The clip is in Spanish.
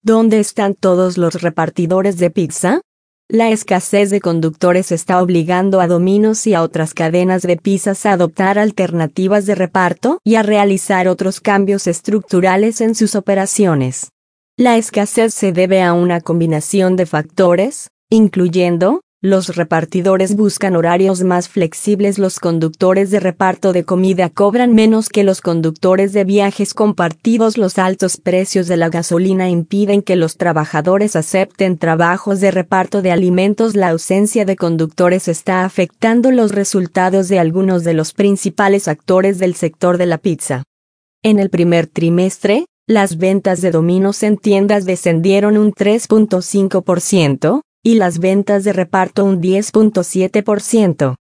¿Dónde están todos los repartidores de pizza? La escasez de conductores está obligando a Domino's y a otras cadenas de pizzas a adoptar alternativas de reparto y a realizar otros cambios estructurales en sus operaciones. La escasez se debe a una combinación de factores, incluyendo: los repartidores buscan horarios más flexibles. Los conductores de reparto de comida cobran menos que los conductores de viajes compartidos. Los altos precios de la gasolina impiden que los trabajadores acepten trabajos de reparto de alimentos. La ausencia de conductores está afectando los resultados de algunos de los principales actores del sector de la pizza. En el primer trimestre, las ventas de Domino's en tiendas descendieron un 3.5%, y las ventas de reparto un 10.7%.